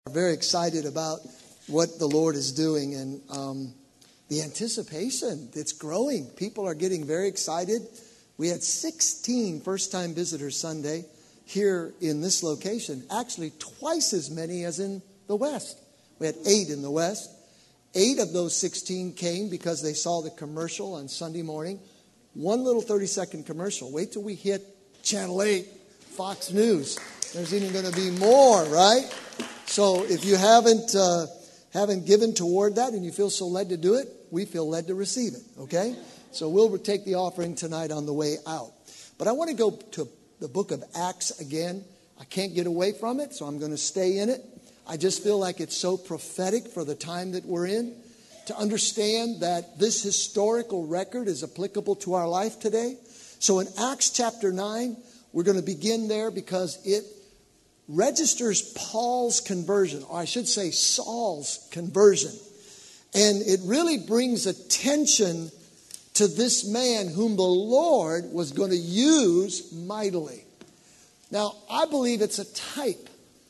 Very excited about what the Lord is doing, and the anticipation, it's growing. People are getting very excited. We had 16 first-time visitors Sunday here in this location. Actually, twice as many as in the West. We had 8 in the West. 8 of those 16 came because they saw the commercial on Sunday morning. One little 30-second commercial. Wait till we hit Channel 8, Fox News. There's even going to be more, right? So if you haven't given toward that and you feel so led to do it, we feel led to receive it, okay? So we'll take the offering tonight on the way out. But I want to go to the book of Acts again. I can't get away from it, so I'm going to stay in it. I just feel like it's so prophetic for the time that we're in, to understand that this historical record is applicable to our life today. So in Acts chapter 9, we're going to begin there because it registers Paul's conversion, or I should say Saul's conversion. And it really brings attention to this man whom the Lord was going to use mightily. Now, I believe it's a type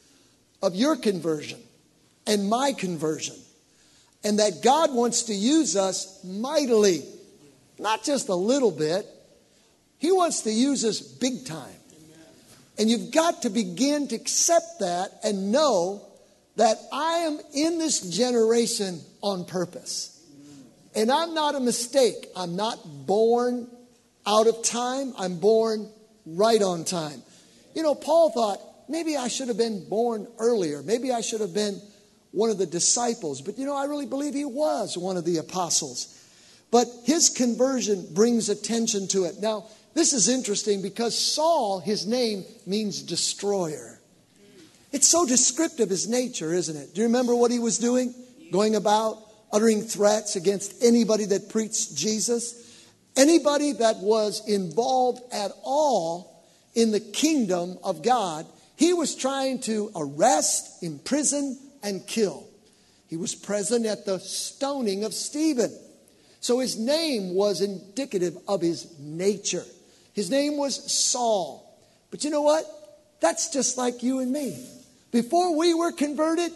of your conversion and my conversion. And that God wants to use us mightily. Not just a little bit. He wants to use us big time. And you've got to begin to accept that and know that I am in this generation on purpose. And I'm not a mistake. I'm not born out of time. I'm born right on time. You know, Paul thought, maybe I should have been born earlier. Maybe I should have been one of the disciples. But, you know, I really believe he was one of the apostles. But his conversion brings attention to it. Now, this is interesting because Saul, his name means destroyer. It's so descriptive, his nature, isn't it? Do you remember what he was doing? Going about, uttering threats against anybody that preached Jesus. Anybody that was involved at all in the kingdom of God, he was trying to arrest, imprison, and kill. He was present at the stoning of Stephen. So his name was indicative of his nature. His name was Saul. But you know what? That's just like you and me. Before we were converted,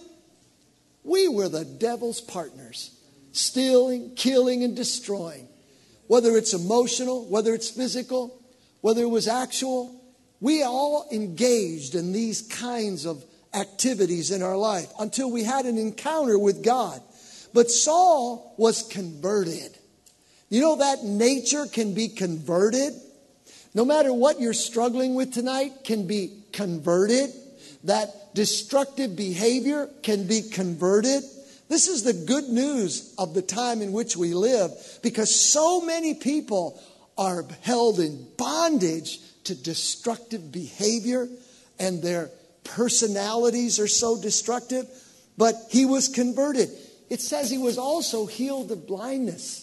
we were the devil's partners. Stealing, killing, and destroying. Whether it's emotional, whether it's physical, whether it was actual, we all engaged in these kinds of activities in our life until we had an encounter with God. But Saul was converted. You know that nature can be converted? No matter what you're struggling with tonight can be converted. That destructive behavior can be converted. This is the good news of the time in which we live, because so many people are held in bondage to destructive behavior, and their personalities are so destructive. But he was converted. It says he was also healed of blindness.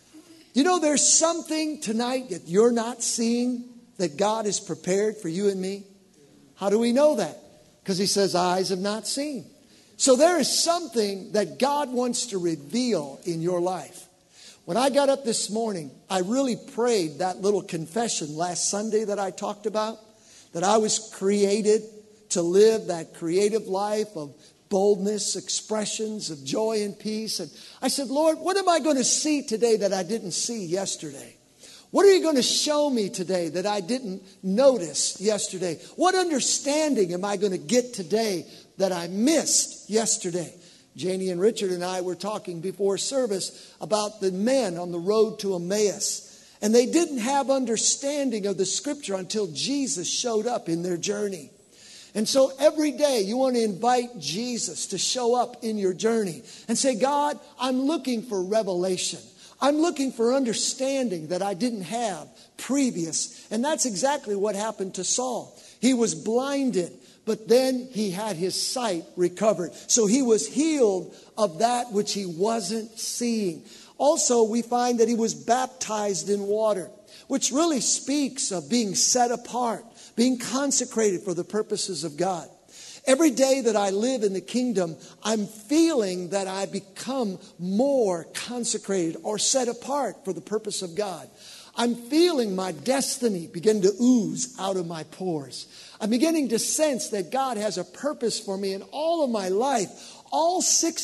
You know, there's something tonight that you're not seeing that God has prepared for you and me. How do we know that? Because he says, eyes have not seen. So there is something that God wants to reveal in your life. When I got up this morning, I really prayed that little confession last Sunday that I talked about, that I was created to live that creative life of boldness, expressions of joy and peace. And I said, Lord, what am I going to see today that I didn't see yesterday? What are you going to show me today that I didn't notice yesterday? What understanding am I going to get today that I missed yesterday? Janie and Richard and I were talking before service about the men on the road to Emmaus. And they didn't have understanding of the scripture until Jesus showed up in their journey. And so every day you want to invite Jesus to show up in your journey and say, God, I'm looking for revelation. I'm looking for understanding that I didn't have previous. And that's exactly what happened to Saul. He was blinded, but then he had his sight recovered. So he was healed of that which he wasn't seeing. Also, we find that he was baptized in water, which really speaks of being set apart, being consecrated for the purposes of God. Every day that I live in the kingdom, I'm feeling that I become more consecrated or set apart for the purpose of God. I'm feeling my destiny begin to ooze out of my pores. I'm beginning to sense that God has a purpose for me in all of my life. All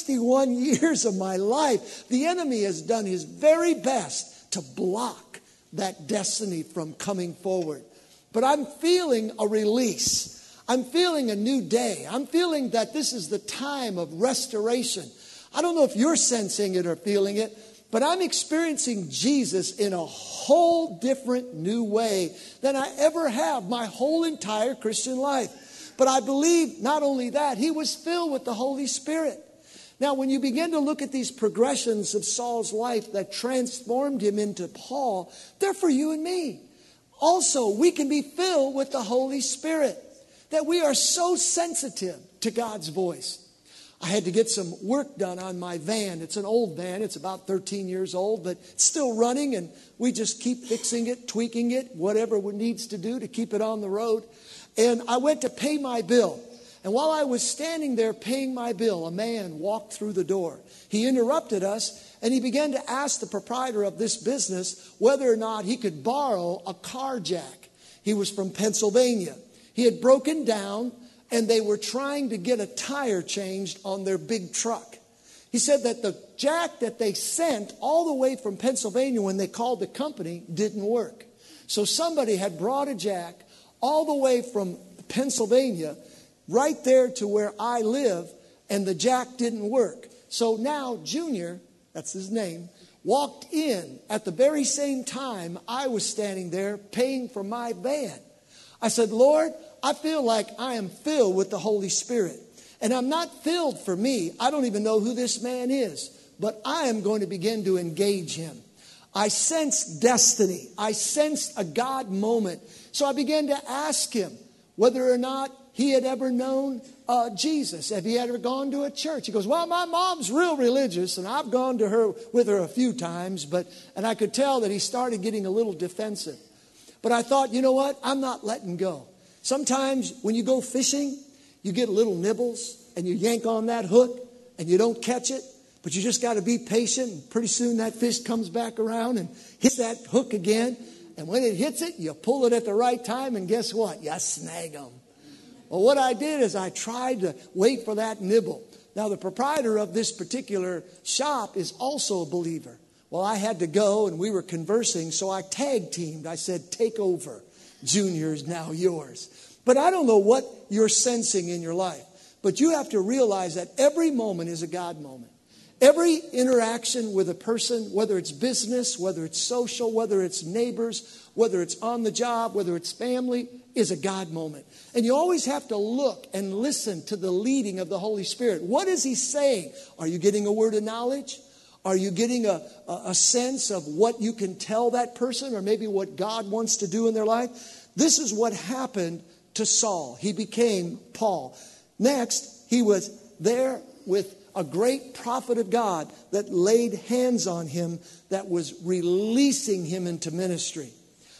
61 years of my life, the enemy has done his very best to block that destiny from coming forward. But I'm feeling a release. I'm feeling a new day. I'm feeling that this is the time of restoration. I don't know if you're sensing it or feeling it, but I'm experiencing Jesus in a whole different new way than I ever have my whole entire Christian life. But I believe not only that, he was filled with the Holy Spirit. Now, when you begin to look at these progressions of Saul's life that transformed him into Paul, they're for you and me. Also, we can be filled with the Holy Spirit, that we are so sensitive to God's voice. I had to get some work done on my van. It's an old van. It's about 13 years old, but it's still running, and we just keep fixing it, tweaking it, whatever it needs to do to keep it on the road. And I went to pay my bill. And while I was standing there paying my bill, a man walked through the door. He interrupted us, and he began to ask the proprietor of this business whether or not he could borrow a car jack. He was from Pennsylvania. He had broken down, and they were trying to get a tire changed on their big truck. He said that the jack that they sent all the way from Pennsylvania when they called the company didn't work. So somebody had brought a jack all the way from Pennsylvania right there to where I live, and the jack didn't work. So now Junior, that's his name, walked in at the very same time I was standing there paying for my van. I said, Lord, I feel like I am filled with the Holy Spirit. And I'm not filled for me. I don't even know who this man is. But I am going to begin to engage him. I sensed destiny. I sensed a God moment. So I began to ask him whether or not he had ever known Jesus. Have he ever gone to a church? He goes, well, my mom's real religious, and I've gone to her with her a few times. And I could tell that he started getting a little defensive. But I thought, you know what? I'm not letting go. Sometimes when you go fishing, you get little nibbles and you yank on that hook and you don't catch it. But you just got to be patient. And pretty soon that fish comes back around and hits that hook again. And when it hits it, you pull it at the right time. And guess what? You snag them. Well, what I did is I tried to wait for that nibble. Now, the proprietor of this particular shop is also a believer. Well, I had to go, and we were conversing, so I tag teamed. I said, take over. Junior is now yours. But I don't know what you're sensing in your life, but you have to realize that every moment is a God moment. Every interaction with a person, whether it's business, whether it's social, whether it's neighbors, whether it's on the job, whether it's family, is a God moment. And you always have to look and listen to the leading of the Holy Spirit. What is he saying? Are you getting a word of knowledge? Are you getting a sense of what you can tell that person, or maybe what God wants to do in their life? This is what happened to Saul. He became Paul. Next, he was there with a great prophet of God that laid hands on him, that was releasing him into ministry.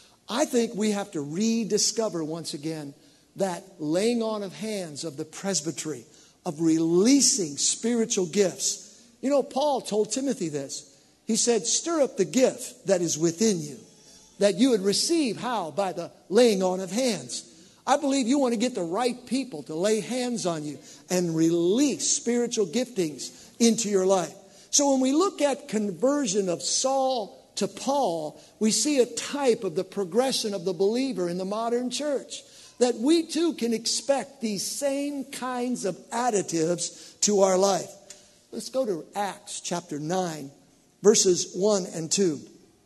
I think we have to rediscover once again that laying on of hands of the presbytery, of releasing spiritual gifts. You know, Paul told Timothy this. He said, stir up the gift that is within you, that you would receive how? By the laying on of hands. I believe you want to get the right people to lay hands on you and release spiritual giftings into your life. So when we look at conversion of Saul to Paul, we see a type of the progression of the believer in the modern church, that we too can expect these same kinds of additives to our life. Let's go to Acts chapter 9, verses 1 and 2.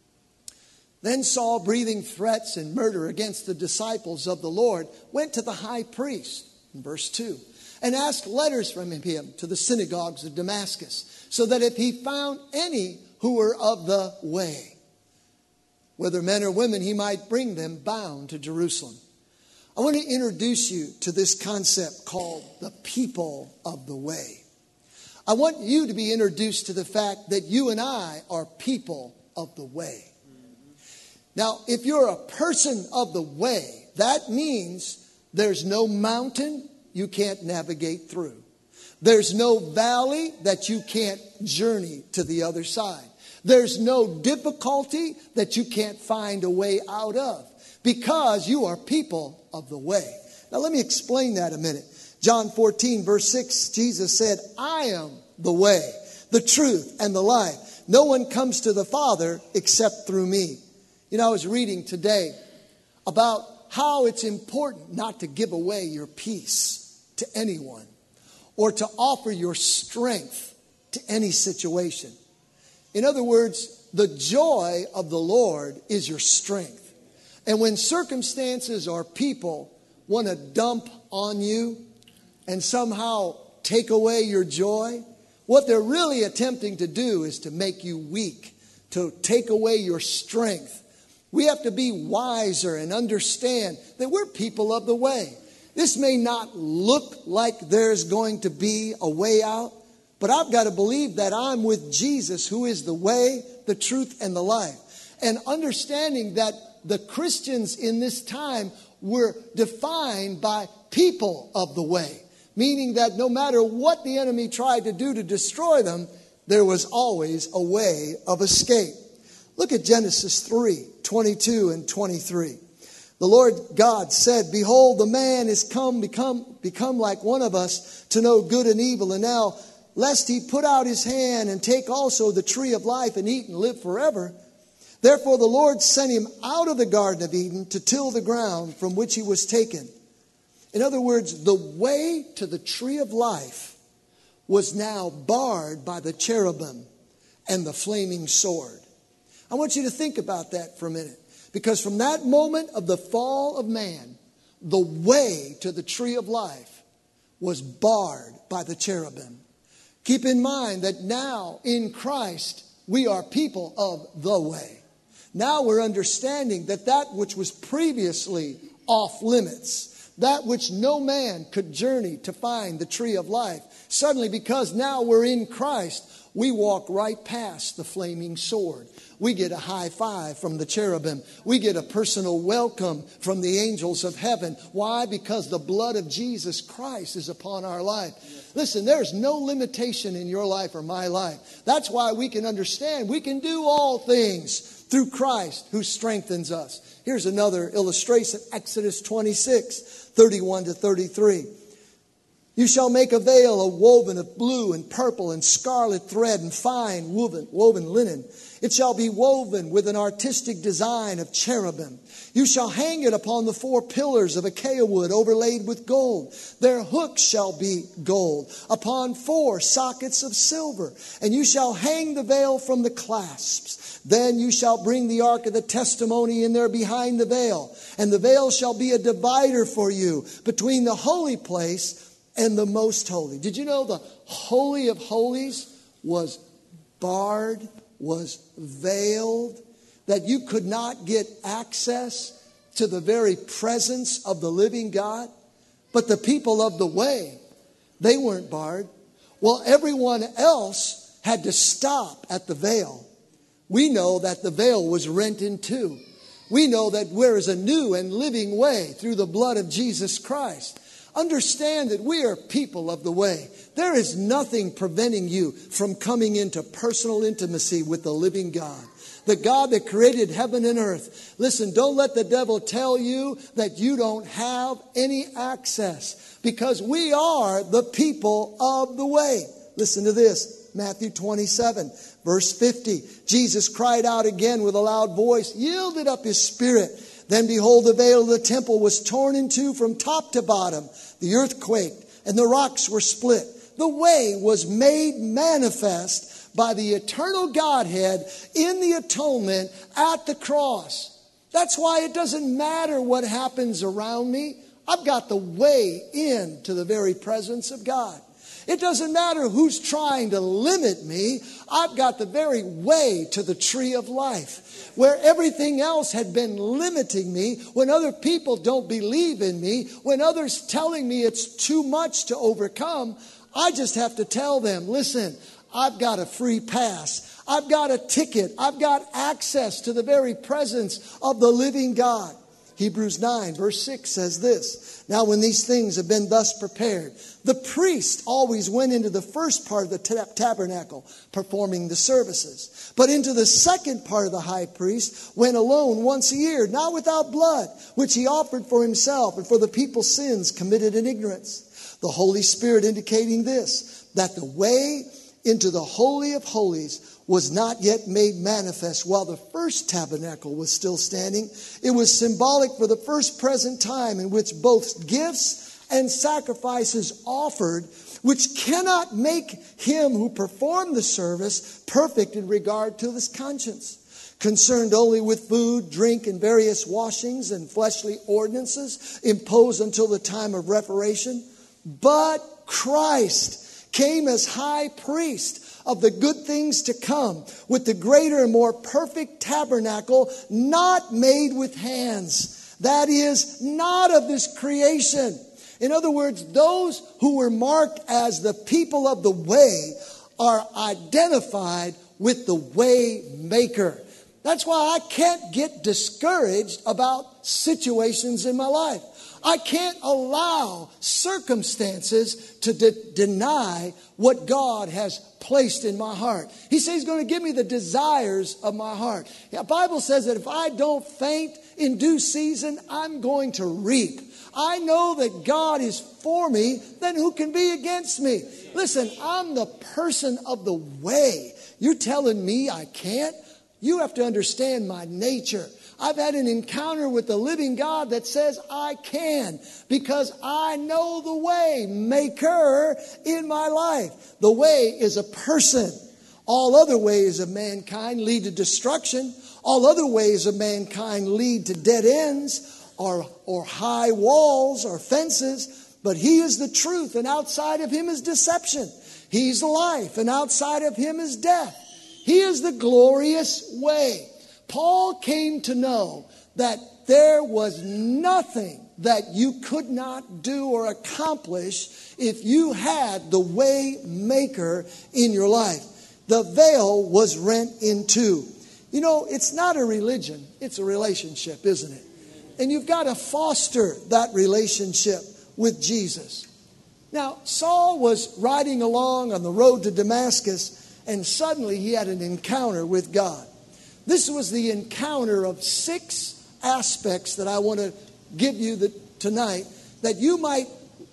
Then Saul, breathing threats and murder against the disciples of the Lord, went to the high priest, in verse 2, and asked letters from him to the synagogues of Damascus, so that if he found any who were of the way, whether men or women, he might bring them bound to Jerusalem. I want to introduce you to this concept called the people of the way. I want you to be introduced to the fact that you and I are people of the way. Now, if you're a person of the way, that means there's no mountain you can't navigate through. There's no valley that you can't journey to the other side. There's no difficulty that you can't find a way out of because you are people of the way. Now let me explain that a minute. John 14 verse 6, Jesus said, I am the way, the truth, and the life. No one comes to the Father except through me. You know, I was reading today about how it's important not to give away your peace to anyone or to offer your strength to any situation. In other words, the joy of the Lord is your strength. And when circumstances or people want to dump on you and somehow take away your joy, what they're really attempting to do is to make you weak, to take away your strength. We have to be wiser and understand that we're people of the way. This may not look like there's going to be a way out, but I've got to believe that I'm with Jesus, who is the way, the truth, and the life. And understanding that the Christians in this time were defined by people of the way. Meaning that no matter what the enemy tried to do to destroy them, there was always a way of escape. Look at Genesis 3, 22 and 23. The Lord God said, behold, the man is become like one of us to know good and evil. And now, lest he put out his hand and take also the tree of life and eat and live forever. Therefore the Lord sent him out of the Garden of Eden to till the ground from which he was taken. In other words, the way to the tree of life was now barred by the cherubim and the flaming sword. I want you to think about that for a minute. Because from that moment of the fall of man, the way to the tree of life was barred by the cherubim. Keep in mind that now in Christ, we are people of the way. Now we're understanding that that which was previously off limits, that which no man could journey to find the tree of life, suddenly, because now we're in Christ, we walk right past the flaming sword. We get a high five from the cherubim. We get a personal welcome from the angels of heaven. Why? Because the blood of Jesus Christ is upon our life. Listen, there's no limitation in your life or my life. That's why we can understand we can do all things through Christ who strengthens us. Here's another illustration, Exodus 26, 31 to 33. You shall make a veil woven of blue and purple and scarlet thread and fine woven linen. It shall be woven with an artistic design of cherubim. You shall hang it upon the 4 pillars of acacia wood overlaid with gold. Their hooks shall be gold, upon 4 sockets of silver. And you shall hang the veil from the clasps. Then you shall bring the ark of the testimony in there behind the veil. And the veil shall be a divider for you between the holy place and the most holy. Did you know the Holy of Holies was barred, was veiled, that you could not get access to the very presence of the living God? But the people of the way, they weren't barred. Well, everyone else had to stop at the veil. We know that the veil was rent in two. We know that there is a new and living way through the blood of Jesus Christ. Understand that we are people of the way. There is nothing preventing you from coming into personal intimacy with the living God. The God that created heaven and earth. Listen, don't let the devil tell you that you don't have any access. Because we are the people of the way. Listen to this. Matthew 27, verse 50. Jesus cried out again with a loud voice, yielded up his spirit. Then behold, the veil of the temple was torn in two from top to bottom. The earth quaked and the rocks were split. The way was made manifest by the eternal Godhead in the atonement at the cross. That's why it doesn't matter what happens around me. I've got the way into the very presence of God. It doesn't matter who's trying to limit me. I've got the very way to the tree of life. Where everything else had been limiting me, when other people don't believe in me, when others telling me it's too much to overcome, I just have to tell them, listen, I've got a free pass. I've got a ticket. I've got access to the very presence of the living God. Hebrews 9 verse 6 says this, "Now when these things have been thus prepared, the priest always went into the first part of the tabernacle, performing the services. But into the second part of the high priest went alone once a year, not without blood, which he offered for himself and for the people's sins committed in ignorance. The Holy Spirit indicating this, that the way into the Holy of Holies was not yet made manifest while the first tabernacle was still standing. It was symbolic for the first present time in which both gifts and sacrifices offered, which cannot make him who performed the service perfect in regard to his conscience, concerned only with food, drink, and various washings and fleshly ordinances imposed until the time of reparation. But Christ came as high priest of the good things to come, with the greater and more perfect tabernacle, not made with hands. That is, not of this creation." In other words, those who were marked as the people of the way are identified with the way maker. That's why I can't get discouraged about situations in my life. I can't allow circumstances to deny what God has placed in my heart. He says He's going to give me the desires of my heart. The Bible says that if I don't faint in due season, I'm going to reap. I know that God is for me, then who can be against me? Listen, I'm the person of the way. You're telling me I can't? You have to understand my nature. I've had an encounter with the living God that says I can, because I know the way maker in my life. The way is a person. All other ways of mankind lead to destruction. All other ways of mankind lead to dead ends or high walls or fences. But He is the truth, and outside of Him is deception. He's life, and outside of Him is death. He is the glorious way. Paul came to know that there was nothing that you could not do or accomplish if you had the way maker in your life. The veil was rent in two. You know, it's not a religion, it's a relationship, isn't it? And you've got to foster that relationship with Jesus. Now, Saul was riding along on the road to Damascus, and suddenly he had an encounter with God. This was the encounter of 6 aspects that I want to give you tonight, that you might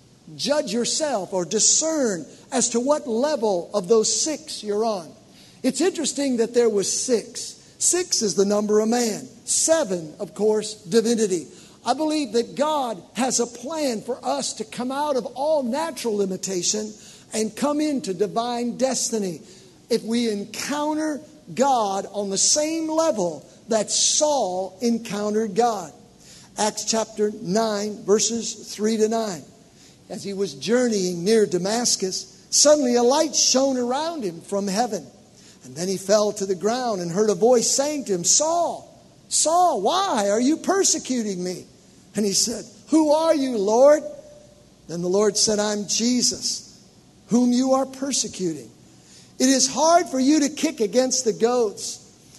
judge yourself or discern as to what level of those 6 you're on. It's interesting that there was 6. 6 is the number of man. 7, of course, divinity. I believe that God has a plan for us to come out of all natural limitation and come into divine destiny. If we encounter God on the same level that Saul encountered God. Acts chapter 9, verses 3 to 9. As he was journeying near Damascus, suddenly a light shone around him from heaven. And then he fell to the ground and heard a voice saying to him, "Saul, Saul, why are you persecuting me?" And he said, "Who are you, Lord?" Then the Lord said, "I'm Jesus, whom you are persecuting. It is hard for you to kick against the goads."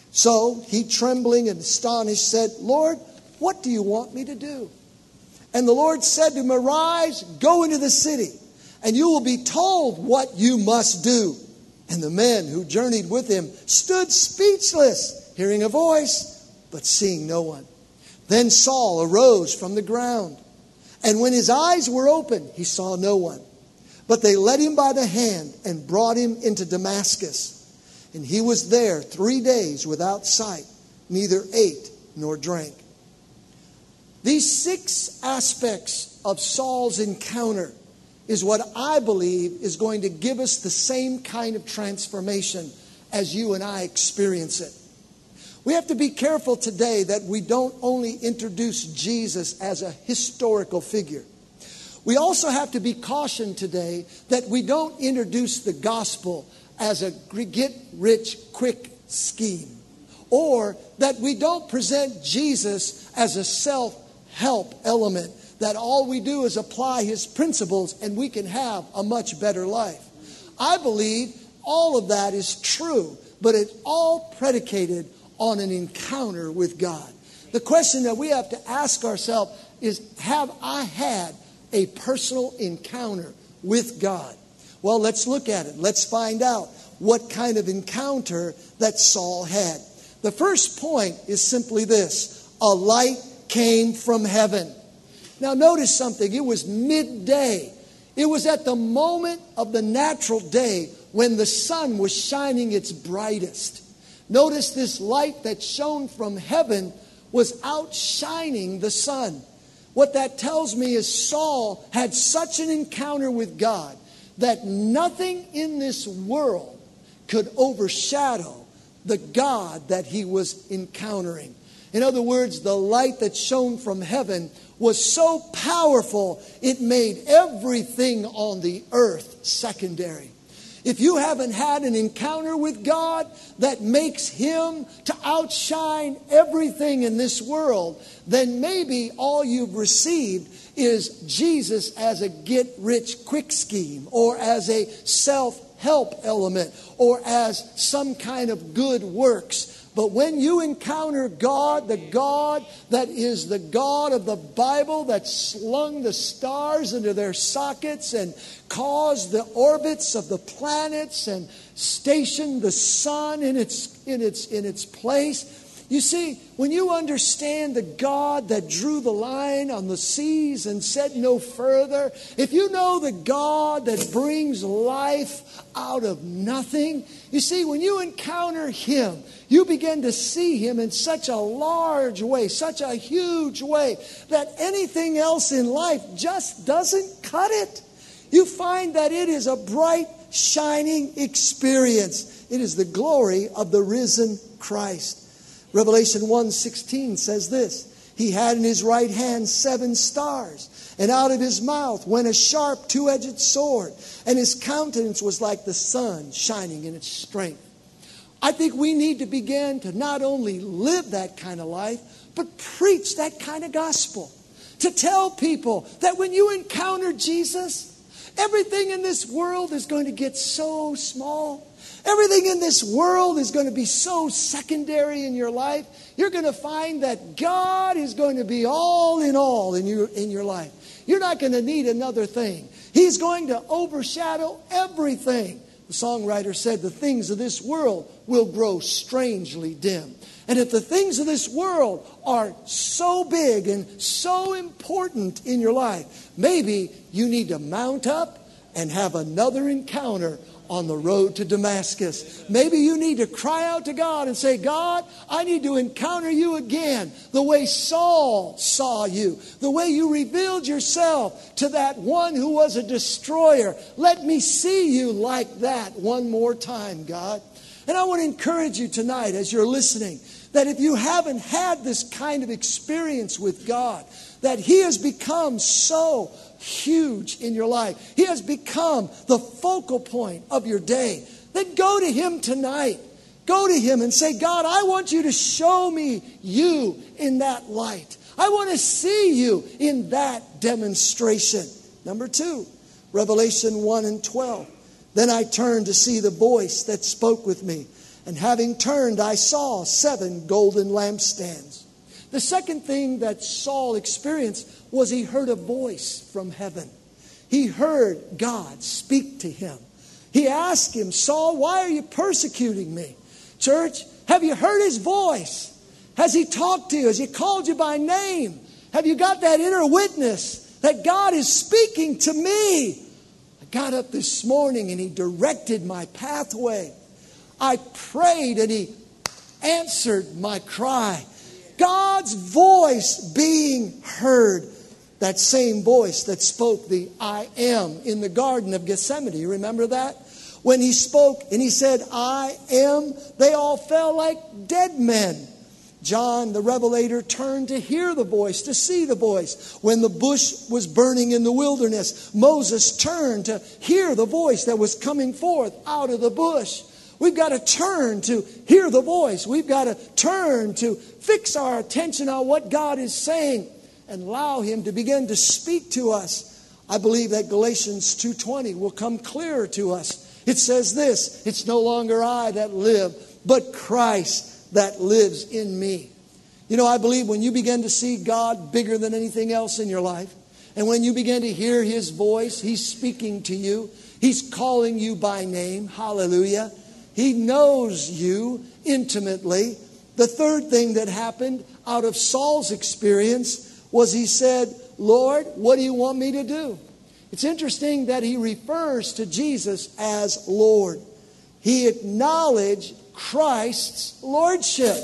So he, trembling and astonished, said, "Lord, what do you want me to do?" And the Lord said to him, "Arise, go into the city, and you will be told what you must do." And the men who journeyed with him stood speechless, hearing a voice, but seeing no one. Then Saul arose from the ground, and when his eyes were opened, he saw no one. But they led him by the hand and brought him into Damascus. And he was there 3 days without sight, neither ate nor drank. These 6 aspects of Saul's encounter is what I believe is going to give us the same kind of transformation as you and I experience it. We have to be careful today that we don't only introduce Jesus as a historical figure. We also have to be cautioned today that we don't introduce the gospel as a get-rich-quick scheme, or that we don't present Jesus as a self-help element, that all we do is apply His principles and we can have a much better life. I believe all of that is true, but it's all predicated on an encounter with God. The question that we have to ask ourselves is, have I had a personal encounter with God? Well, let's look at it. Let's find out what kind of encounter that Saul had. The first point is simply this: a light came from heaven. Now notice something. It was midday. It was at the moment of the natural day when the sun was shining its brightest. Notice this light that shone from heaven was outshining the sun. What that tells me is Saul had such an encounter with God that nothing in this world could overshadow the God that he was encountering. In other words, the light that shone from heaven was so powerful, it made everything on the earth secondary. If you haven't had an encounter with God that makes him to outshine everything in this world, then maybe all you've received is Jesus as a get-rich-quick scheme, or as a self-help element, or as some kind of good works. But when you encounter God, the God that is the God of the Bible, that slung the stars into their sockets and caused the orbits of the planets and stationed the sun in its place. You see, when you understand the God that drew the line on the seas and said no further, if you know the God that brings life out of nothing, you see, when you encounter him, you begin to see him in such a large way, such a huge way, that anything else in life just doesn't cut it. You find that it is a bright, shining experience. It is the glory of the risen Christ. Revelation 1:16 says this: he had in his right hand 7 stars, and out of his mouth went a sharp 2-edged sword, and his countenance was like the sun shining in its strength. I think we need to begin to not only live that kind of life, but preach that kind of gospel. To tell people that when you encounter Jesus, everything in this world is going to get so small. Everything in this world is going to be so secondary in your life. You're going to find that God is going to be all in your life. You're not going to need another thing. He's going to overshadow everything. The songwriter said, the things of this world will grow strangely dim. And if the things of this world are so big and so important in your life, maybe you need to mount up and have another encounter on the road to Damascus. Maybe you need to cry out to God and say, God, I need to encounter you again the way Saul saw you, the way you revealed yourself to that one who was a destroyer. Let me see you like that one more time, God. And I want to encourage you tonight as you're listening, that if you haven't had this kind of experience with God, that he has become so huge in your life, he has become the focal point of your day, then go to him tonight. Go to him and say, God, I want you to show me you in that light. I want to see you in that demonstration. Number 2, Revelation 1:12. Then I turned to see the voice that spoke with me. And having turned, I saw 7 golden lampstands. The second thing that Saul experienced was he heard a voice from heaven. He heard God speak to him. He asked him, Saul, why are you persecuting me? Church, have you heard his voice? Has he talked to you? Has he called you by name? Have you got that inner witness that God is speaking to me? I got up this morning and he directed my pathway. I prayed and he answered my cry. God's voice being heard. That same voice that spoke the I am in the Garden of Gethsemane. You remember that? When he spoke and he said, I am, they all fell like dead men. John, the Revelator, turned to hear the voice, to see the voice. When the bush was burning in the wilderness, Moses turned to hear the voice that was coming forth out of the bush. We've got to turn to hear the voice. We've got to turn to fix our attention on what God is saying and allow him to begin to speak to us. I believe that Galatians 2:20 will come clearer to us. It says this, it's no longer I that live, but Christ that lives in me. You know, I believe when you begin to see God bigger than anything else in your life, and when you begin to hear His voice, He's speaking to you. He's calling you by name. Hallelujah. He knows you intimately. The third thing that happened out of Saul's experience was he said, Lord, what do you want me to do? It's interesting that he refers to Jesus as Lord. He acknowledged Christ's lordship.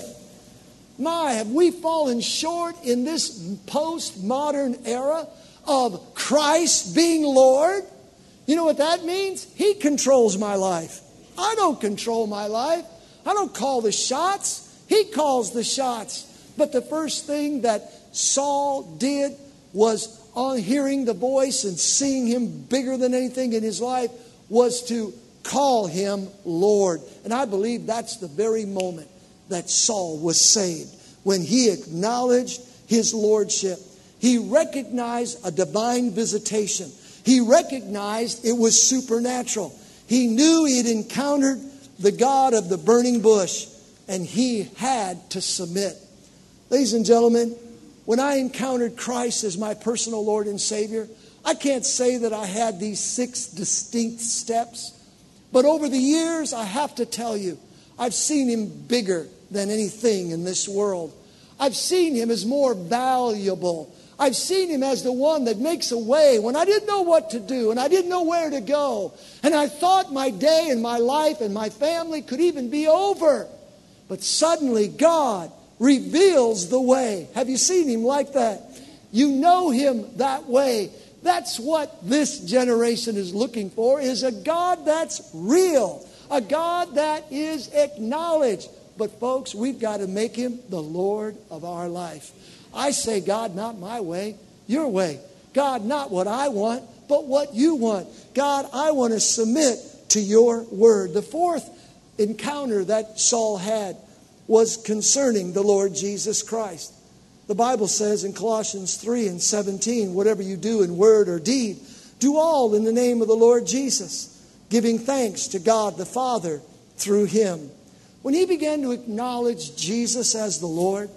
My, have we fallen short in this postmodern era of Christ being Lord? You know what that means? He controls my life. I don't control my life. I don't call the shots. He calls the shots. But the first thing that Saul did was, on hearing the voice and seeing Him bigger than anything in his life, was to call Him Lord. And I believe that's the very moment that Saul was saved. When he acknowledged His lordship, he recognized a divine visitation. He recognized it was supernatural. He knew he had encountered the God of the burning bush, and he had to submit. Ladies and gentlemen, when I encountered Christ as my personal Lord and Savior, I can't say that I had these 6 distinct steps. But over the years, I have to tell you, I've seen Him bigger than anything in this world. I've seen Him as more valuable. I've seen Him as the one that makes a way when I didn't know what to do and I didn't know where to go. And I thought my day and my life and my family could even be over. But suddenly God reveals the way. Have you seen Him like that? You know Him that way. That's what this generation is looking for, is a God that's real. A God that is acknowledged. But folks, we've got to make Him the Lord of our life. I say, God, not my way, your way. God, not what I want, but what you want. God, I want to submit to your word. The fourth encounter that Saul had was concerning the Lord Jesus Christ. The Bible says in Colossians 3:17, whatever you do in word or deed, do all in the name of the Lord Jesus, giving thanks to God the Father through Him. When he began to acknowledge Jesus as the Lord,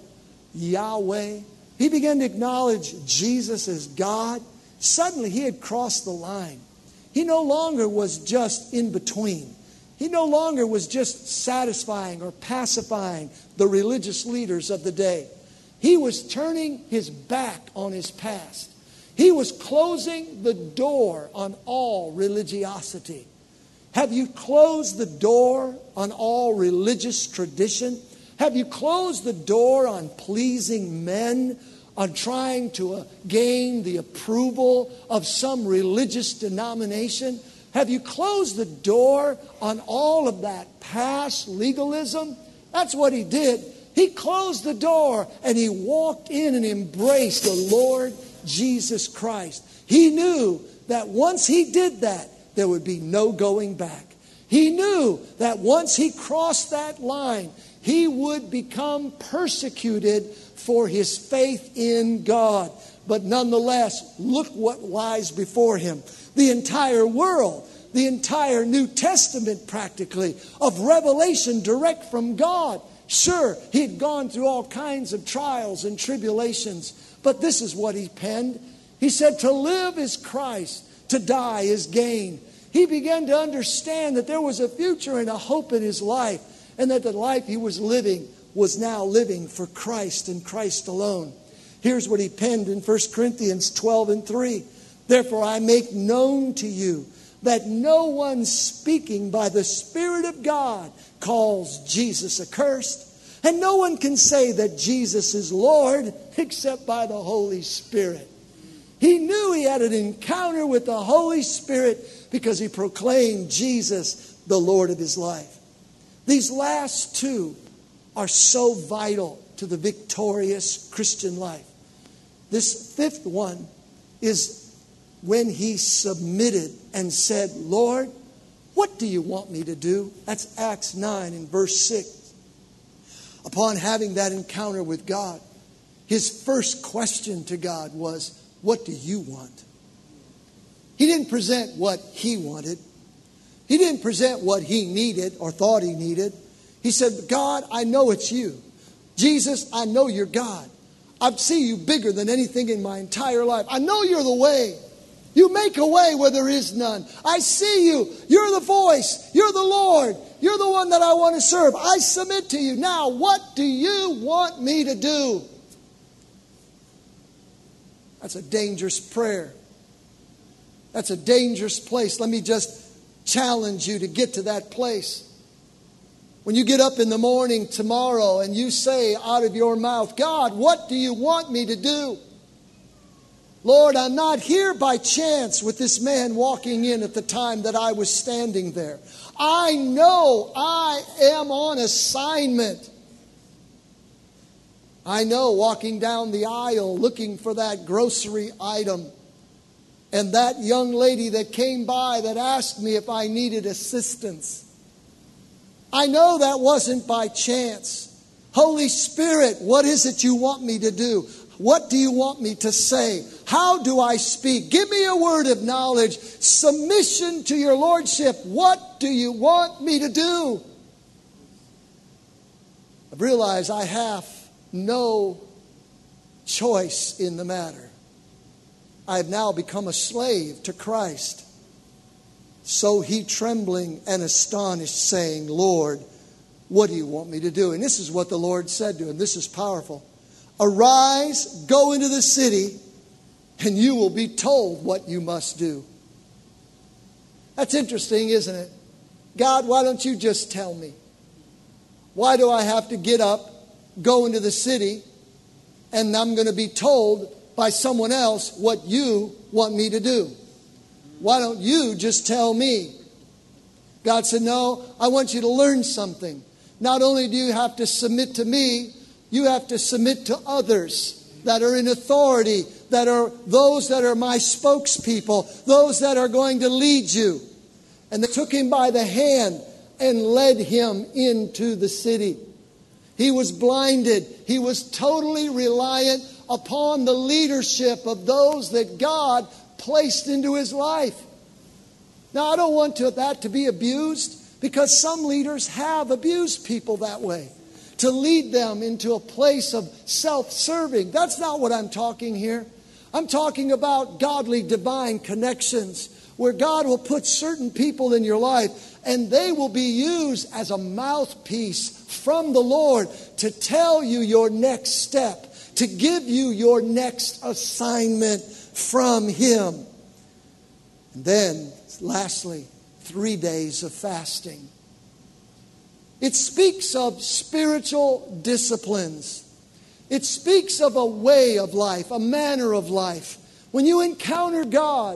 Yahweh, he began to acknowledge Jesus as God, suddenly he had crossed the line. He no longer was just in between. He no longer was just satisfying or pacifying the religious leaders of the day. He was turning his back on his past. He was closing the door on all religiosity. Have you closed the door on all religious tradition? Have you closed the door on pleasing men, on trying to gain the approval of some religious denomination? Have you closed the door on all of that past legalism? That's what he did. He closed the door and he walked in and embraced the Lord Jesus Christ. He knew that once he did that, there would be no going back. He knew that once he crossed that line, he would become persecuted for his faith in God. But nonetheless, look what lies before him. The entire world, the entire New Testament practically, of revelation direct from God. Sure, he had gone through all kinds of trials and tribulations, but this is what he penned. He said, to live is Christ, to die is gain. He began to understand that there was a future and a hope in his life, and that the life he was living was now living for Christ and Christ alone. Here's what he penned in 1 Corinthians 12:3. Therefore I make known to you that no one speaking by the Spirit of God calls Jesus accursed, and no one can say that Jesus is Lord except by the Holy Spirit. He knew he had an encounter with the Holy Spirit because he proclaimed Jesus the Lord of his life. These last two are so vital to the victorious Christian life. This fifth one is when he submitted and said, Lord, what do you want me to do? That's Acts 9 and verse 6. Upon having that encounter with God, his first question to God was, what do you want? He didn't present what he wanted. He didn't present what he needed or thought he needed. He said, God, I know it's you, Jesus, I know you're God. I see you bigger than anything in my entire life. I know you're the way. You make a way where there is none. I see you. You're the voice. You're the Lord. You're the one that I want to serve. I submit to you. Now, what do you want me to do? That's a dangerous prayer. That's a dangerous place. Let me just challenge you to get to that place. When you get up in the morning tomorrow and you say out of your mouth, God, what do you want me to do? Lord, I'm not here by chance with this man walking in at the time that I was standing there. I know I am on assignment. I know walking down the aisle looking for that grocery item, and that young lady that came by that asked me if I needed assistance. I know that wasn't by chance. Holy Spirit, what is it you want me to do? What do you want me to say? How do I speak? Give me a word of knowledge. Submission to your Lordship. What do you want me to do? I've realized I have no choice in the matter. I have now become a slave to Christ. So he, trembling and astonished, saying, Lord, what do you want me to do? And this is what the Lord said to him. This is powerful. Arise, go into the city, and you will be told what you must do. That's interesting, isn't it? God, why don't you just tell me? Why do I have to get up, go into the city, and I'm going to be told by someone else what you want me to do? Why don't you just tell me? God said, no, I want you to learn something. Not only do you have to submit to me, you have to submit to others that are in authority, that are those that are my spokespeople, those that are going to lead you. And they took him by the hand and led him into the city. He was blinded. He was totally reliant upon the leadership of those that God placed into his life. Now, I don't want that to be abused, because some leaders have abused people that way, to lead them into a place of self-serving. That's not what I'm talking here. I'm talking about godly, divine connections, where God will put certain people in your life, and they will be used as a mouthpiece from the Lord to tell you your next step, to give you your next assignment from Him. And then, lastly, 3 days of fasting. It speaks of spiritual disciplines. It speaks of a way of life, a manner of life. When you encounter God,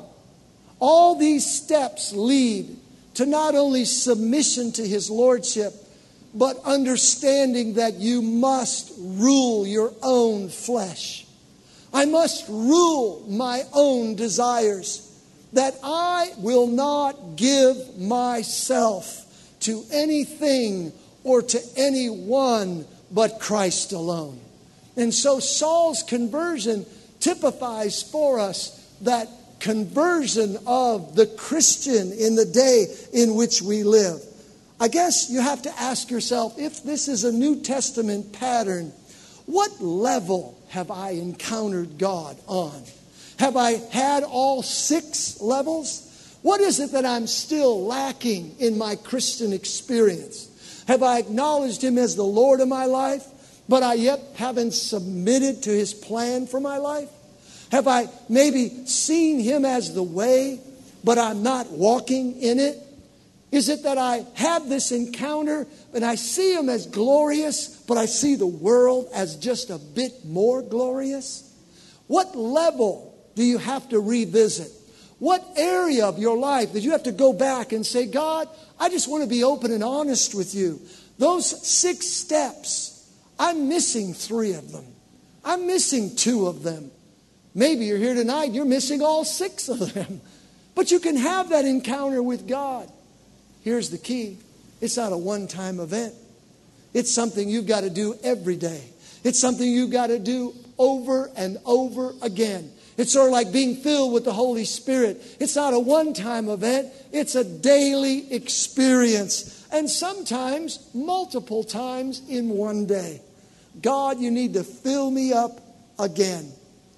all these steps lead to not only submission to His Lordship, but understanding that you must rule your own flesh. I must rule my own desires. That I will not give myself to anything or to anyone but Christ alone. And so Saul's conversion typifies for us that conversion of the Christian in the day in which we live. I guess you have to ask yourself, if this is a New Testament pattern, what level have I encountered God on? Have I had all 6 levels? What is it that I'm still lacking in my Christian experience? Have I acknowledged Him as the Lord of my life, but I yet haven't submitted to His plan for my life? Have I maybe seen Him as the way, but I'm not walking in it? Is it that I have this encounter and I see Him as glorious, but I see the world as just a bit more glorious? What level do you have to revisit? What area of your life did you have to go back and say, God, I just want to be open and honest with you. Those 6 steps, I'm missing 3 of them. I'm missing 2 of them. Maybe you're here tonight, you're missing all 6 of them. But you can have that encounter with God. Here's the key. It's not a one-time event. It's something you've got to do every day. It's something you've got to do over and over again. It's sort of like being filled with the Holy Spirit. It's not a one-time event. It's a daily experience. And sometimes multiple times in one day. God, you need to fill me up again.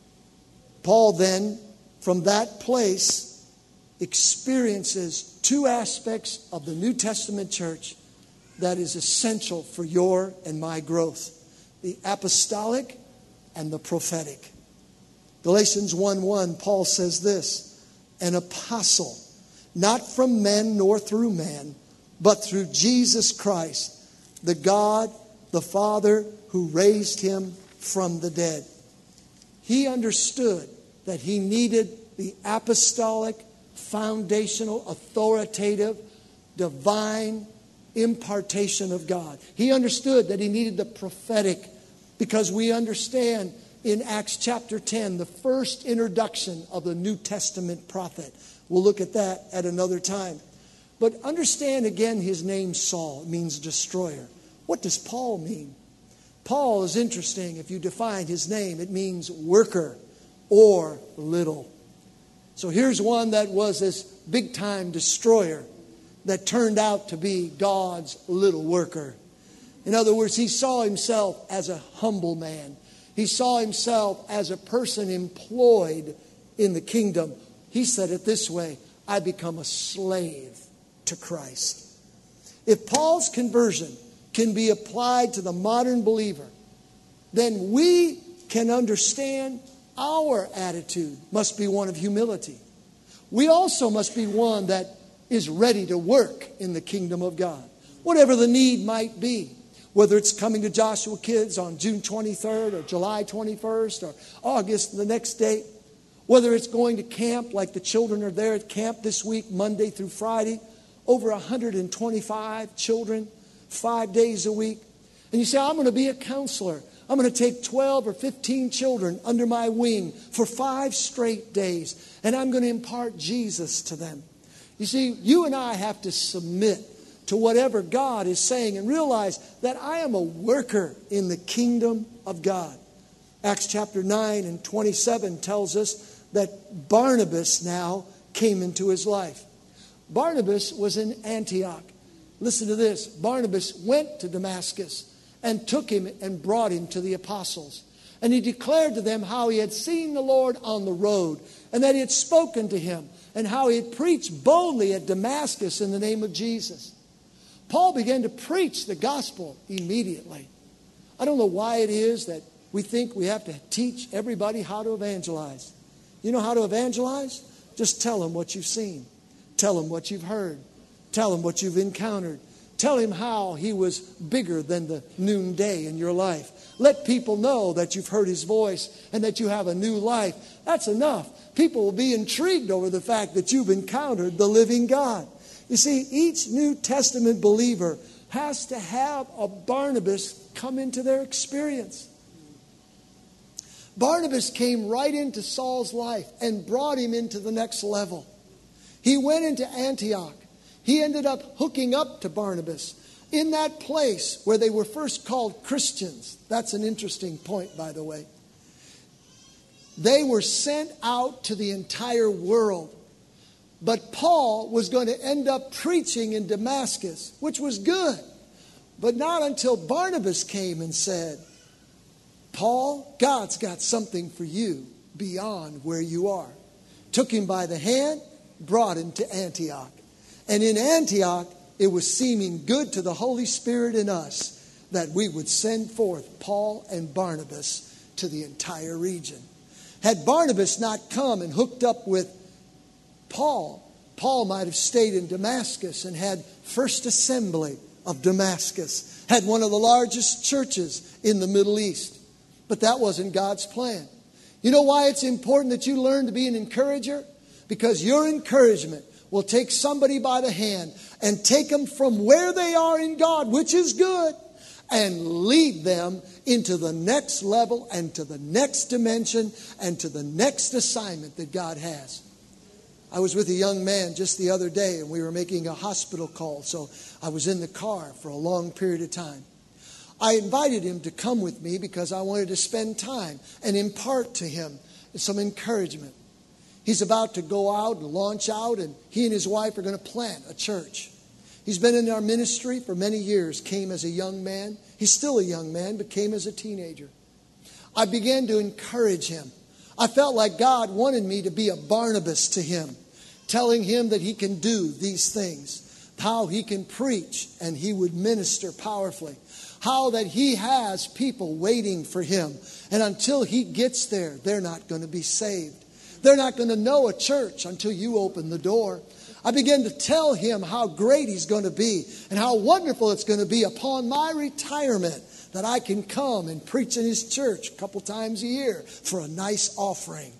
Paul then, from that place, experiences two aspects of the New Testament church that is essential for your and my growth: the apostolic and the prophetic. Galatians 1:1, Paul says this: an apostle, not from men nor through man, but through Jesus Christ, the God, the Father, who raised him from the dead. He understood that he needed the apostolic, foundational, authoritative, divine impartation of God. He understood that he needed the prophetic, because we understand in Acts chapter 10, the first introduction of the New Testament prophet. We'll look at that at another time. But understand again his name Saul. It means destroyer. What does Paul mean? Paul is interesting. If you define his name, it means worker or little. So here's one that was this big-time destroyer that turned out to be God's little worker. In other words, he saw himself as a humble man. He saw himself as a person employed in the kingdom. He said it this way: I become a slave to Christ. If Paul's conversion can be applied to the modern believer, then we can understand our attitude must be one of humility. We also must be one that is ready to work in the kingdom of God, whatever the need might be. Whether it's coming to Joshua Kids on June 23rd or July 21st or August, the next date. Whether it's going to camp, like the children are there at camp this week, Monday through Friday. Over 125 children, 5 days a week. And you say, I'm going to be a counselor. I'm going to take 12 or 15 children under my wing for 5 straight days. And I'm going to impart Jesus to them. You see, you and I have to submit to whatever God is saying and realize that I am a worker in the kingdom of God. Acts chapter 9 and 27 tells us that Barnabas now came into his life. Barnabas was in Antioch. Listen to this. Barnabas went to Damascus and took him and brought him to the apostles. And he declared to them how he had seen the Lord on the road and that he had spoken to him and how he had preached boldly at Damascus in the name of Jesus. Paul began to preach the gospel immediately. I don't know why it is that we think we have to teach everybody how to evangelize. You know how to evangelize? Just tell them what you've seen. Tell them what you've heard. Tell them what you've encountered. Tell him how he was bigger than the noonday in your life. Let people know that you've heard his voice and that you have a new life. That's enough. People will be intrigued over the fact that you've encountered the living God. You see, each New Testament believer has to have a Barnabas come into their experience. Barnabas came right into Saul's life and brought him into the next level. He went into Antioch. He ended up hooking up to Barnabas in that place where they were first called Christians. That's an interesting point, by the way. They were sent out to the entire world. But Paul was going to end up preaching in Damascus, which was good. But not until Barnabas came and said, Paul, God's got something for you beyond where you are. Took him by the hand, brought him to Antioch. And in Antioch, it was seeming good to the Holy Spirit in us that we would send forth Paul and Barnabas to the entire region. Had Barnabas not come and hooked up with Paul might have stayed in Damascus and had First Assembly of Damascus, had one of the largest churches in the Middle East. But that wasn't God's plan. You know why it's important that you learn to be an encourager? Because your encouragement will take somebody by the hand and take them from where they are in God, which is good, and lead them into the next level and to the next dimension and to the next assignment that God has. I was with a young man just the other day, and we were making a hospital call, so I was in the car for a long period of time. I invited him to come with me because I wanted to spend time and impart to him some encouragement. He's about to go out and launch out, and he and his wife are going to plant a church. He's been in our ministry for many years, came as a young man. He's still a young man, but came as a teenager. I began to encourage him. I felt like God wanted me to be a Barnabas to him, telling him that he can do these things, how he can preach and he would minister powerfully, how that he has people waiting for him. And until he gets there, they're not going to be saved. They're not going to know a church until you open the door. I began to tell him how great he's going to be and how wonderful it's going to be upon my retirement that I can come and preach in his church a couple times a year for a nice offering.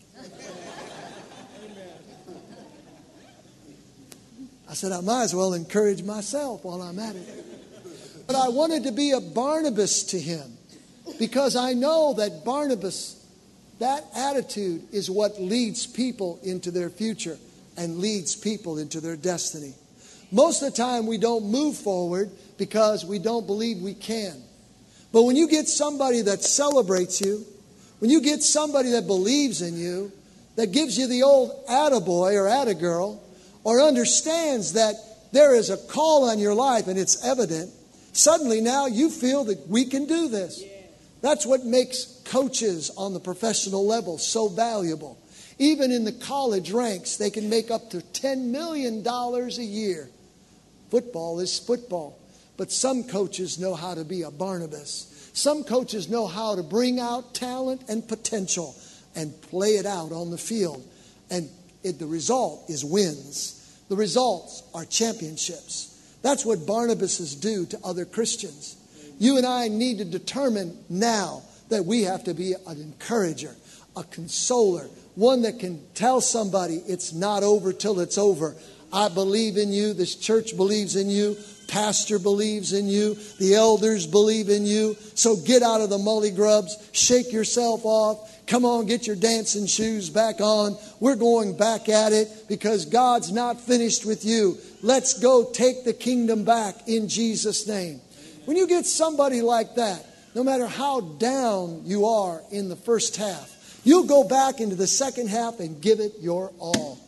I said, I might as well encourage myself while I'm at it. But I wanted to be a Barnabas to him because I know that Barnabas, that attitude is what leads people into their future and leads people into their destiny. Most of the time we don't move forward because we don't believe we can. But when you get somebody that celebrates you, when you get somebody that believes in you, that gives you the old attaboy or attagirl, or understands that there is a call on your life and it's evident, suddenly now you feel that we can do this. That's what makes coaches on the professional level so valuable. Even in the college ranks, they can make up to $10 million a year. Football is football. But some coaches know how to be a Barnabas. Some coaches know how to bring out talent and potential and play it out on the field. And the result is wins. The results are championships. That's what Barnabases do to other Christians. You and I need to determine now that we have to be an encourager, a consoler, one that can tell somebody it's not over till it's over. I believe in you. This church believes in you. Pastor believes in you. The elders believe in you. So get out of the mully grubs. Shake yourself off. Come on, get your dancing shoes back on. We're going back at it because God's not finished with you. Let's go take the kingdom back in Jesus' name. When you get somebody like that, no matter how down you are in the first half, you'll go back into the second half and give it your all.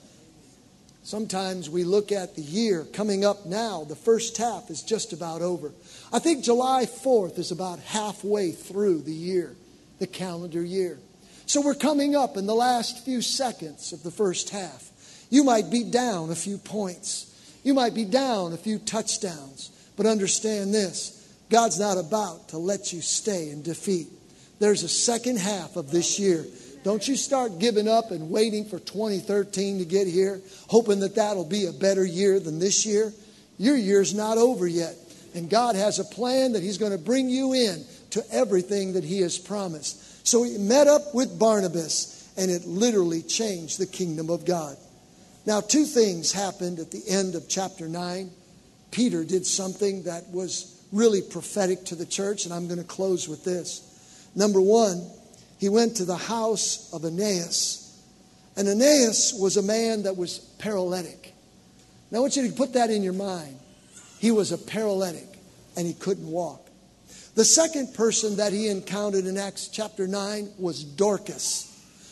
Sometimes we look at the year coming up now. The first half is just about over. I think July 4th is about halfway through the year, the calendar year. So we're coming up in the last few seconds of the first half. You might be down a few points. You might be down a few touchdowns. But understand this. God's not about to let you stay in defeat. There's a second half of this year. Don't you start giving up and waiting for 2013 to get here, hoping that that'll be a better year than this year. Your year's not over yet. And God has a plan that He's going to bring you in to everything that He has promised. So he met up with Barnabas, and it literally changed the kingdom of God. Now, two things happened at the end of chapter 9. Peter did something that was really prophetic to the church, and I'm going to close with this. Number one, he went to the house of Aeneas. And Aeneas was a man that was paralytic. Now, I want you to put that in your mind. He was a paralytic, and he couldn't walk. The second person that he encountered in Acts chapter 9 was Dorcas.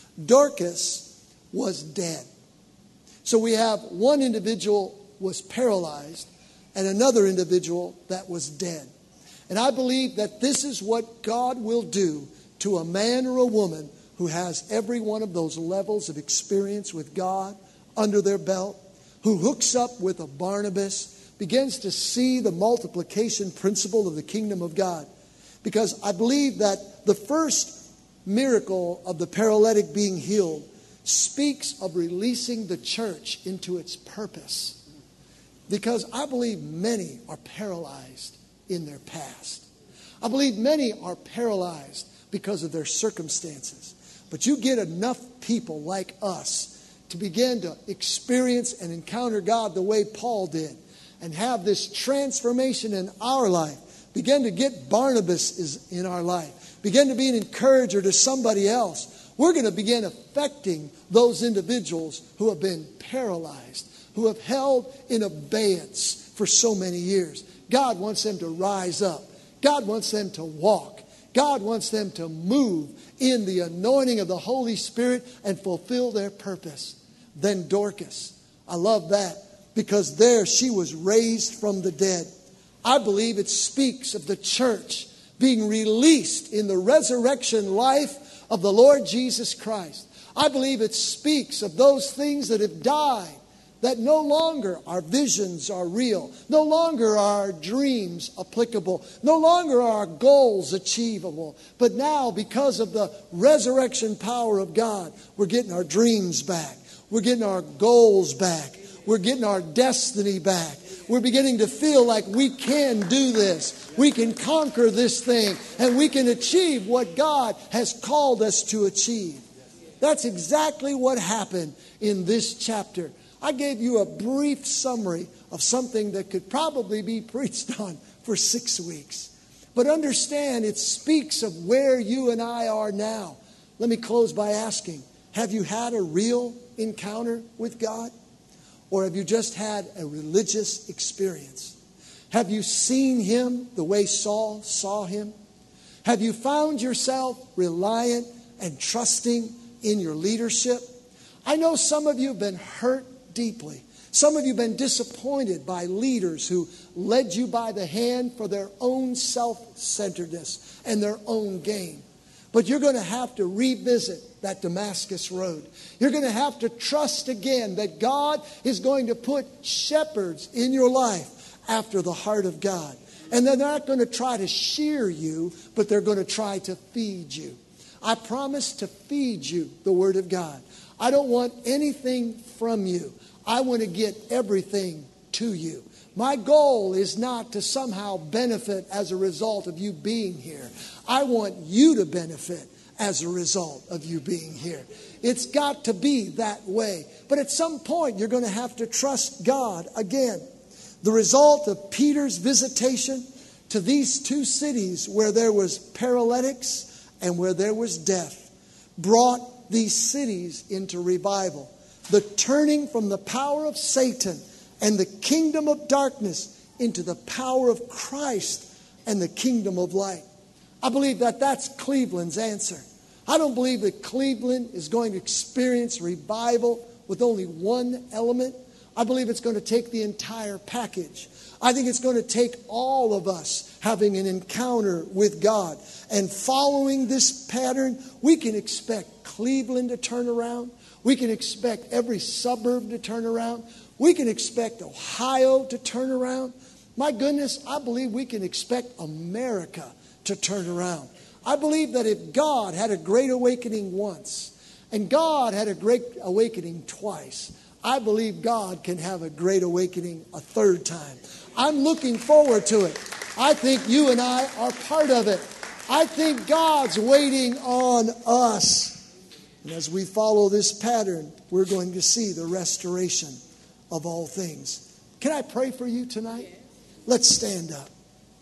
Dorcas was dead. So we have one individual was paralyzed and another individual that was dead. And I believe that this is what God will do to a man or a woman who has every one of those levels of experience with God under their belt, who hooks up with a Barnabas, begins to see the multiplication principle of the kingdom of God. Because I believe that the first miracle of the paralytic being healed speaks of releasing the church into its purpose. Because I believe many are paralyzed in their past. I believe many are paralyzed because of their circumstances. But you get enough people like us to begin to experience and encounter God the way Paul did and have this transformation in our life. Begin to get Barnabas in our life. Begin to be an encourager to somebody else. We're going to begin affecting those individuals who have been paralyzed, who have held in abeyance for so many years. God wants them to rise up. God wants them to walk. God wants them to move in the anointing of the Holy Spirit and fulfill their purpose. Then Dorcas. I love that because there she was raised from the dead. I believe it speaks of the church being released in the resurrection life of the Lord Jesus Christ. I believe it speaks of those things that have died, that no longer our visions are real, no longer are our dreams applicable, no longer are our goals achievable. But now, because of the resurrection power of God, we're getting our dreams back. We're getting our goals back. We're getting our destiny back. We're beginning to feel like we can do this. We can conquer this thing, and we can achieve what God has called us to achieve. That's exactly what happened in this chapter. I gave you a brief summary of something that could probably be preached on for 6 weeks. But understand, it speaks of where you and I are now. Let me close by asking, have you had a real encounter with God? Or have you just had a religious experience? Have you seen Him the way Saul saw Him? Have you found yourself reliant and trusting in your leadership? I know some of you have been hurt deeply. Some of you have been disappointed by leaders who led you by the hand for their own self-centeredness and their own gain. But you're going to have to revisit that Damascus road. You're going to have to trust again that God is going to put shepherds in your life after the heart of God. And they're not going to try to shear you, but they're going to try to feed you. I promise to feed you the Word of God. I don't want anything from you. I want to get everything to you. My goal is not to somehow benefit as a result of you being here. I want you to benefit as a result of you being here. It's got to be that way. But at some point, you're going to have to trust God again. The result of Peter's visitation to these two cities where there was paralytics and where there was death brought these cities into revival. The turning from the power of Satan and the kingdom of darkness into the power of Christ and the kingdom of light. I believe that that's Cleveland's answer. I don't believe that Cleveland is going to experience revival with only one element. I believe it's going to take the entire package. I think it's going to take all of us having an encounter with God. And following this pattern, we can expect Cleveland to turn around. We can expect every suburb to turn around. We can expect Ohio to turn around. My goodness, I believe we can expect America to turn around. I believe that if God had a great awakening once, and God had a great awakening twice, I believe God can have a great awakening a third time. I'm looking forward to it. I think you and I are part of it. I think God's waiting on us. And as we follow this pattern, we're going to see the restoration of all things. Can I pray for you tonight? Let's stand up.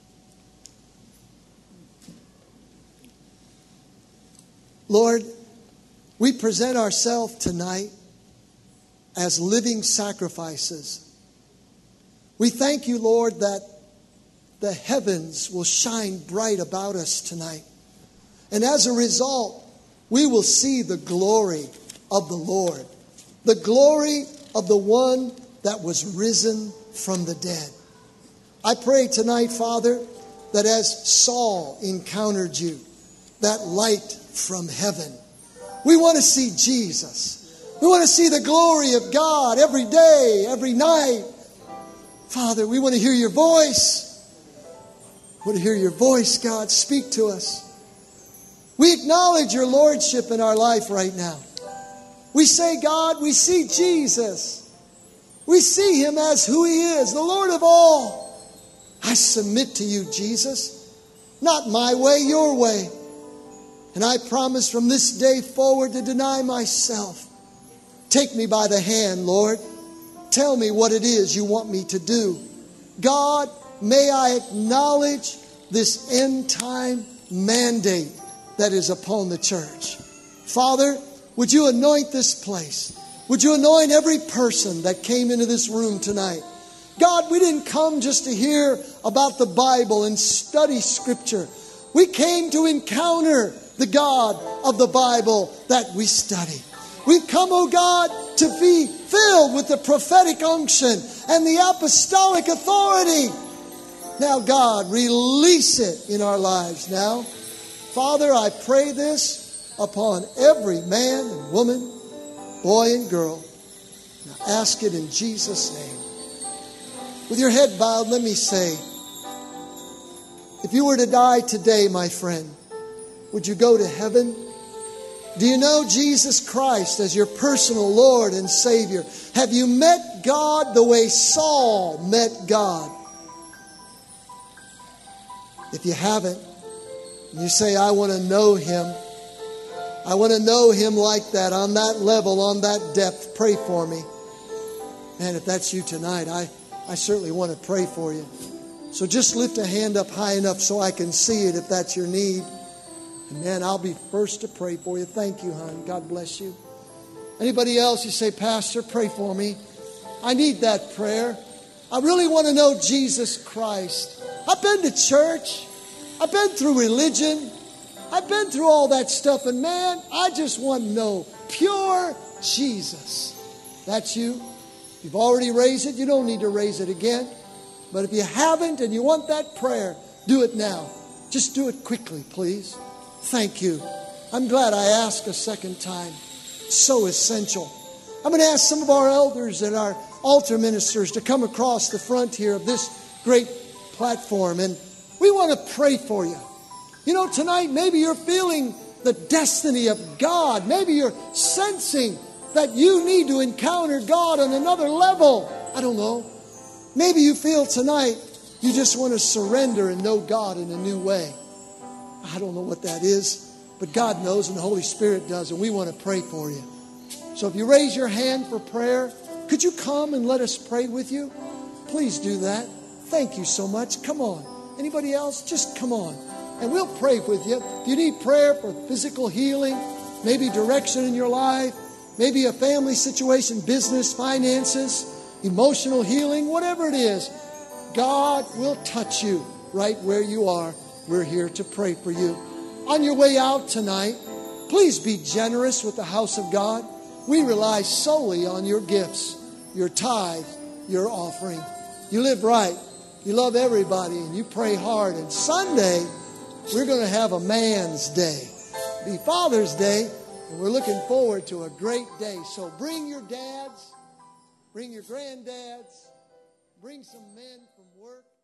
Lord, we present ourselves tonight as living sacrifices. We thank you, Lord, that the heavens will shine bright about us tonight. And as a result, we will see the glory of the Lord, the glory of the one that was risen from the dead. I pray tonight, Father, that as Saul encountered you, that light from heaven, we want to see Jesus. We want to see the glory of God every day, every night. Father, we want to hear your voice. We want to hear your voice, God. Speak to us. We acknowledge your lordship in our life right now. We say, God, we see Jesus. We see him as who he is, the Lord of all. I submit to you, Jesus. Not my way, your way. And I promise from this day forward to deny myself. Take me by the hand, Lord. Tell me what it is you want me to do. God, may I acknowledge this end time mandate that is upon the church. Father, would you anoint this place? Would you anoint every person that came into this room tonight? God, we didn't come just to hear about the Bible and study Scripture. We came to encounter the God of the Bible that we study. We've come, oh God, to be filled with the prophetic unction and the apostolic authority. Now, God, release it in our lives now. Father, I pray this upon every man and woman, boy and girl. Now, ask it in Jesus' name. With your head bowed, let me say, if you were to die today, my friend, would you go to heaven? Do you know Jesus Christ as your personal Lord and Savior? Have you met God the way Saul met God? If you haven't, and you say, I want to know Him. I want to know Him like that, on that level, on that depth. Pray for me. Man, if that's you tonight, I certainly want to pray for you. So just lift a hand up high enough so I can see it if that's your need. And man, I'll be first to pray for you. Thank you, hon. God bless you. Anybody else, you say, Pastor, pray for me. I need that prayer. I really want to know Jesus Christ. I've been to church. I've been through religion. I've been through all that stuff. And man, I just want to know pure Jesus. That's you. If you've already raised it, you don't need to raise it again. But if you haven't and you want that prayer, do it now. Just do it quickly, please. Thank you. I'm glad I asked a second time. So essential. I'm going to ask some of our elders and our altar ministers to come across the front here of this great platform. And we want to pray for you. You know, tonight maybe you're feeling the destiny of God. Maybe you're sensing that you need to encounter God on another level. I don't know. Maybe you feel tonight you just want to surrender and know God in a new way. I don't know what that is, but God knows and the Holy Spirit does, and we want to pray for you. So if you raise your hand for prayer, could you come and let us pray with you? Please do that. Thank you so much. Come on. Anybody else? Just come on. And we'll pray with you. If you need prayer for physical healing, maybe direction in your life, maybe a family situation, business, finances, emotional healing, whatever it is, God will touch you right where you are. We're here to pray for you. On your way out tonight, please be generous with the house of God. We rely solely on your gifts, your tithe, your offering. You live right. You love everybody and you pray hard. And Sunday, we're going to have a man's day. It'll be Father's Day, and we're looking forward to a great day. So bring your dads, bring your granddads, bring some men from work.